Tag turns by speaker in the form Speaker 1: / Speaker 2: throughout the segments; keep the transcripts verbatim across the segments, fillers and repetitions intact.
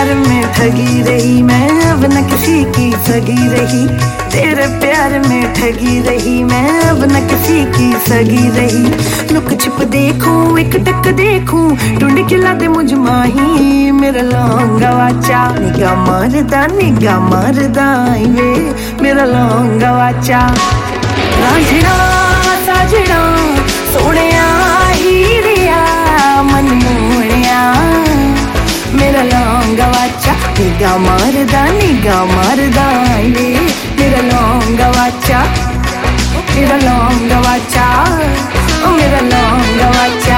Speaker 1: प्यार में ठगी रही मैं, अब न किसी की सगी रही। तेरे प्यार में ठगी रही मैं, अब न किसी की सगी रही। लुक छिप देखूं एक टक देखूं, ढूंढ के ला दे मुझ माही मेरा लौंगा वाचा। निगाह मारदा निगाह मारदा वे मेरा लौंगा वाचा। रांझणा साजणा सोहणिया हीरिया मन मोहणिया मेरा लौंगा वाचा। निगाह मारदा निगाह मारदा वे मेरा लौंगा वाचा, मेरा लौंगा वाचा, ओ मेरा लौंगा वाचा।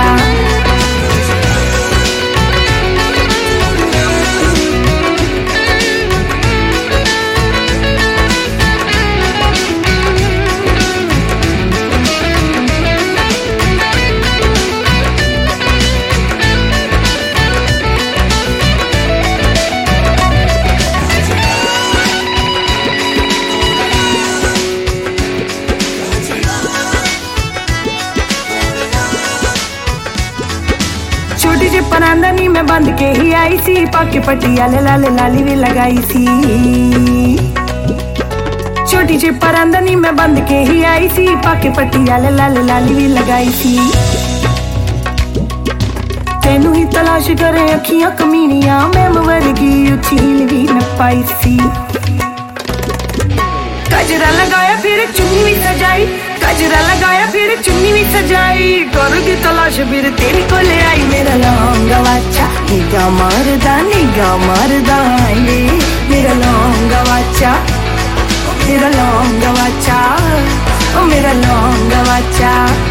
Speaker 1: छोटी सी परांदानी में बंद के ही आई सी, पाके पटियाले लाले लाली भी लगाई सी। छोटी सी परांदानी में बंद के ही आई सी, पाके पटियाले लाले लाली भी लगाई सी। तेनू ही तलाश करे अखियां कमीनियां, मैं वर्गी उठी हील भी न पाई सी। गजरा लगाया फिर चुन्नी भी सजाई, गजरा लगाया फिर चुन्नी भी सजाई। करोगी तलाश फिर तेरे को ले आई मेरा लौंगा वाचा। निगाह मारदा निगाह मारदा ये मेरा लौंगा वाचा, मेरा लौंगा वाचा, ओ मेरा लौंगा वाचा।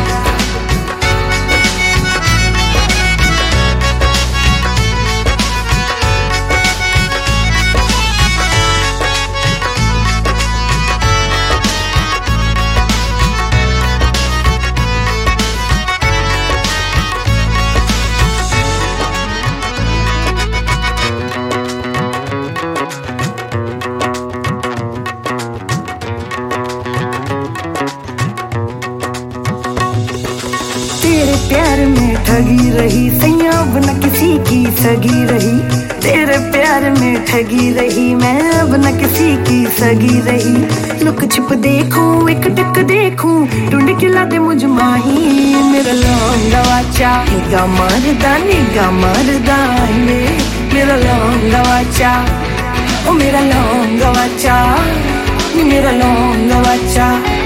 Speaker 1: तेरे प्यार में ठगी रही सैया, अब न किसी की सगी रही। तेरे प्यार में ठगी रही मैं, अब न किसी की सगी रही। लुक छिप देखूं एक टक देखूं, ढूंढ के ला दे मुझ माही मेरा लौंगा वाचा। निगाह मारदा निगाह मारदा वे मेरा लौंगा वाचा, ओ मेरा लौंगा वाचा, मेरा लौंगा वाचा।